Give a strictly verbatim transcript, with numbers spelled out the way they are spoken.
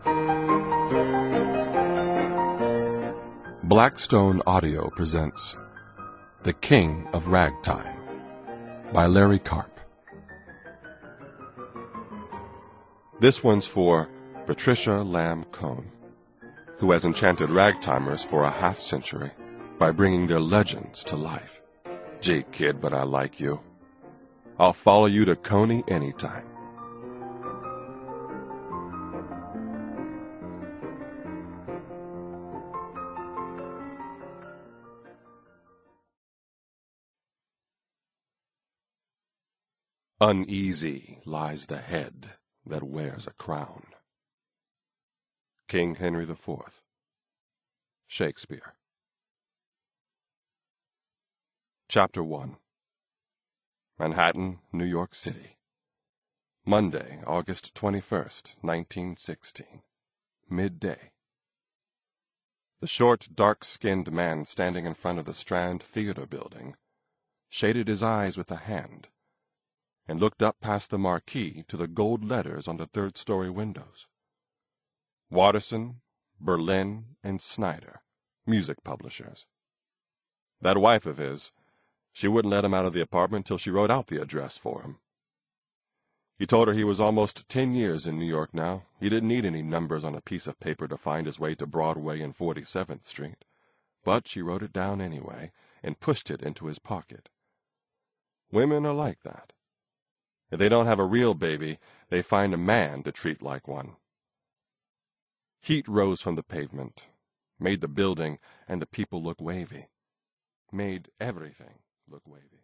Blackstone Audio presents The King of Ragtime by Larry Karp. This one's for Patricia Lamb Cohn, who has enchanted ragtimers for a half century by bringing their legends to life. Gee, kid, but I like you. I'll follow you to Coney anytime. Uneasy lies the head that wears a crown. King Henry the Fourth. Shakespeare. Chapter one. Manhattan, New York City. Monday, August twenty-first, nineteen sixteen. Midday. The short, dark-skinned man standing in front of the Strand Theater building shaded his eyes with a hand and looked up past the marquee to the gold letters on the third-story windows. Watterson, Berlin, and Snyder, music publishers. That wife of his, she wouldn't let him out of the apartment till she wrote out the address for him. He told her he was almost ten years in New York now. He didn't need any numbers on a piece of paper to find his way to Broadway and forty-seventh Street. But she wrote it down anyway and pushed it into his pocket. Women are like that. If they don't have a real baby, they find a man to treat like one. Heat rose from the pavement, made the building and the people look wavy, made everything look wavy.